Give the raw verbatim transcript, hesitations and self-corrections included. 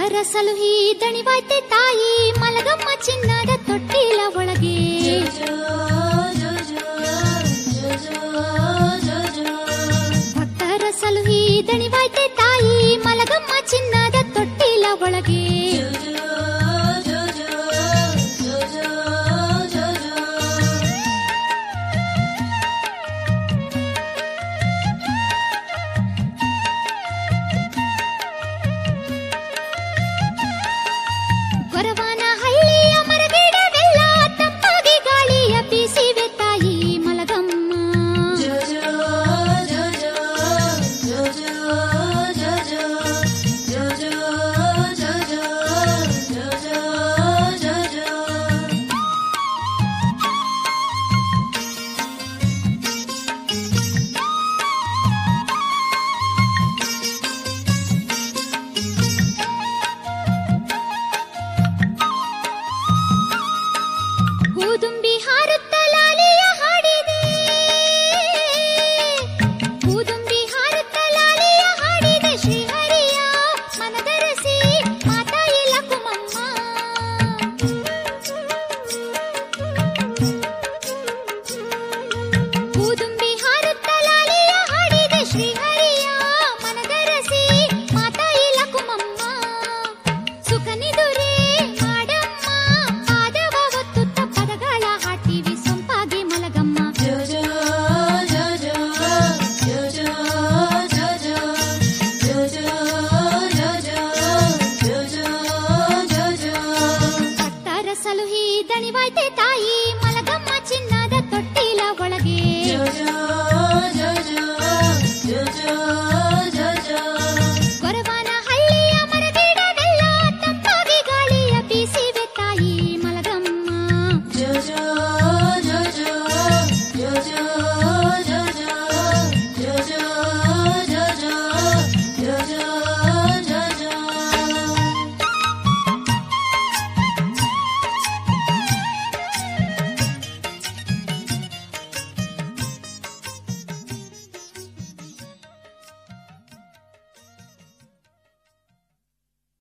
ಭಕ್ತರ ಸಲುಹಿ ದಣಿವಾಯ್ತೆ ತಾಯಿ ಮಲಗಮ್ಮ ಚಿನ್ನದ ತೊಟ್ಟಿಲ ಒಳಗೆ. ಭಕ್ತರ ಸಲುಹಿ ದಣಿವಾಯ್ತೆ ತಾಯಿ ಮಲಗಮ್ಮ ಚಿನ್ನದ ತೊಟ್ಟಿಲ ಒಳಗೆ. ಗೊರವನ ಹಳ್ಳಿಯ ಮರಗಿಡವೆಲ್ಲ ತಂಪಾಗಿ ಗಾಳಿಯ ಬೀಸಿವೆ ತಾಯಿ ಮಲಗಮ್ಮ. ಹೂದುಂಬಿ ಹಾರುತ್ತ ಲಾಲಿಯ ಹಾಡಿದೆ, ಹೂದುಂಬಿ ಹಾರುತ್ತ ಲಾಲಿಯ ಹಾಡಿದೆ ಶ್ರೀಹರಿಯ ಮನದರಸಿ ಮಾತಾಯಿ ಲಕುಮಮ್ಮ. ಹೂದುಂಬಿ ಹಾರುತ್ತ ಲಾಲಿಯ ಹಾಡಿದೆ ಶ್ರೀಹರಿಯ ಮನದರಸಿ ಮಾತಾಯಿ ಲಕುಮಮ್ಮ. ಸುಖನಿದುರೇ ಮಾಡಮ್ಮ ಪಾದವ ಒತ್ತುತ್ತ ಪದಗಳ ಹಾಟಿವಿ ಸೊಂಪಾಗಿ ಮಲಗಮ್ಮ. ಭಕ್ತರ ಸಲುಹಿ ದಣಿವಾಯ್ತೆ ತಾಯಿ ಮಲಗಮ್ಮ ಚಿನ್ನದ ತೊಟ್ಟಿಲ ಒಳಗೆ.